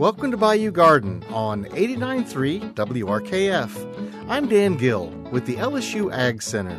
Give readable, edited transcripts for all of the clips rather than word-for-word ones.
Welcome to Bayou Garden on 89.3 WRKF. I'm Dan Gill with the LSU Ag Center.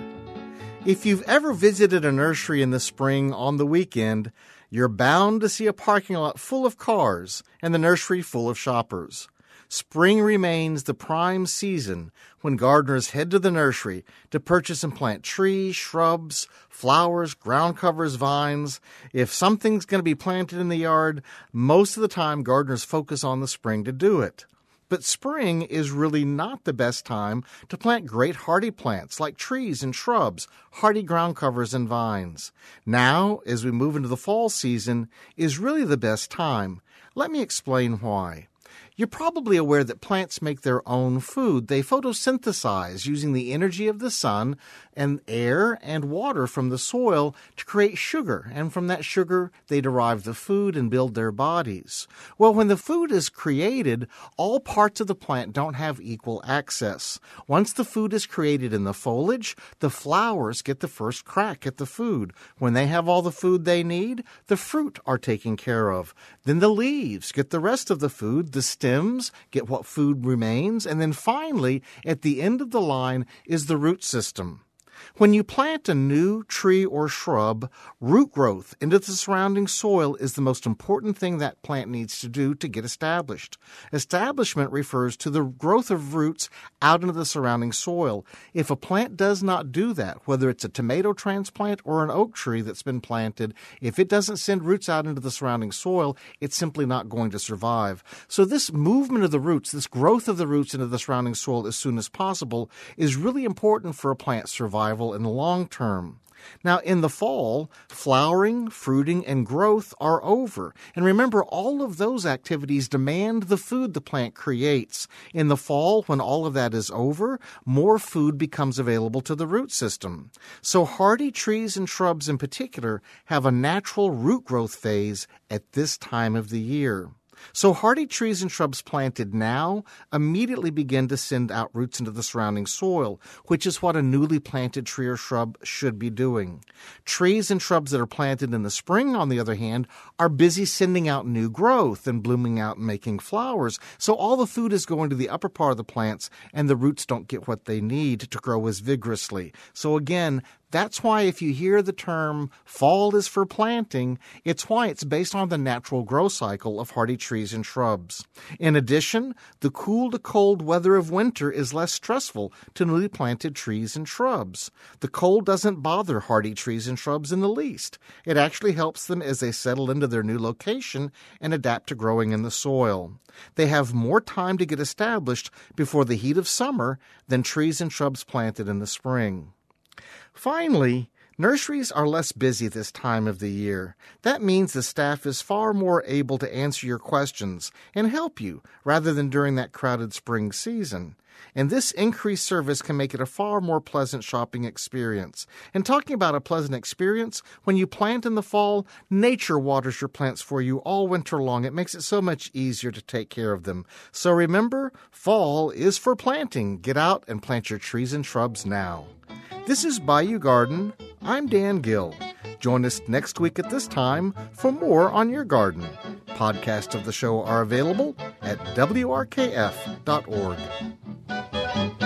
If you've ever visited a nursery in the spring on the weekend, you're bound to see a parking lot full of cars and the nursery full of shoppers. Spring remains the prime season when gardeners head to the nursery to purchase and plant trees, shrubs, flowers, ground covers, vines. If something's going to be planted in the yard, most of the time gardeners focus on the spring to do it. But spring is really not the best time to plant great hardy plants like trees and shrubs, hardy ground covers and vines. Now, as we move into the fall season, is really the best time. Let me explain why. You're probably aware that plants make their own food. They photosynthesize using the energy of the sun and air and water from the soil to create sugar. And from that sugar, they derive the food and build their bodies. Well, when the food is created, all parts of the plant don't have equal access. Once the food is created in the foliage, the flowers get the first crack at the food. When they have all the food they need, the fruit are taken care of. Then the leaves get the rest of the food, the stems get what food remains, and then finally, at the end of the line, is the root system. When you plant a new tree or shrub, root growth into the surrounding soil is the most important thing that plant needs to do to get established. Establishment refers to the growth of roots out into the surrounding soil. If a plant does not do that, whether it's a tomato transplant or an oak tree that's been planted, if it doesn't send roots out into the surrounding soil, it's simply not going to survive. So this movement of the roots, this growth of the roots into the surrounding soil as soon as possible, is really important for a plant's survival in the long term. Now, in the fall, flowering, fruiting, and growth are over. And remember, all of those activities demand the food the plant creates. In the fall, when all of that is over, more food becomes available to the root system. So hardy trees and shrubs in particular have a natural root growth phase at this time of the year. So hardy trees and shrubs planted now immediately begin to send out roots into the surrounding soil, which is what a newly planted tree or shrub should be doing. Trees and shrubs that are planted in the spring, on the other hand, are busy sending out new growth and blooming out and making flowers. So all the food is going to the upper part of the plants, and the roots don't get what they need to grow as vigorously. So again, that's why if you hear the term fall is for planting, it's why it's based on the natural growth cycle of hardy trees and shrubs. In addition, the cool to cold weather of winter is less stressful to newly planted trees and shrubs. The cold doesn't bother hardy trees and shrubs in the least. It actually helps them as they settle into their new location and adapt to growing in the soil. They have more time to get established before the heat of summer than trees and shrubs planted in the spring. Finally, nurseries are less busy this time of the year. That means the staff is far more able to answer your questions and help you rather than during that crowded spring season. And this increased service can make it a far more pleasant shopping experience. And talking about a pleasant experience, when you plant in the fall, nature waters your plants for you all winter long. It makes it so much easier to take care of them. So remember, fall is for planting. Get out and plant your trees and shrubs now. This is Bayou Garden. I'm Dan Gill. Join us next week at this time for more on your garden. Podcasts of the show are available at WRKF.org.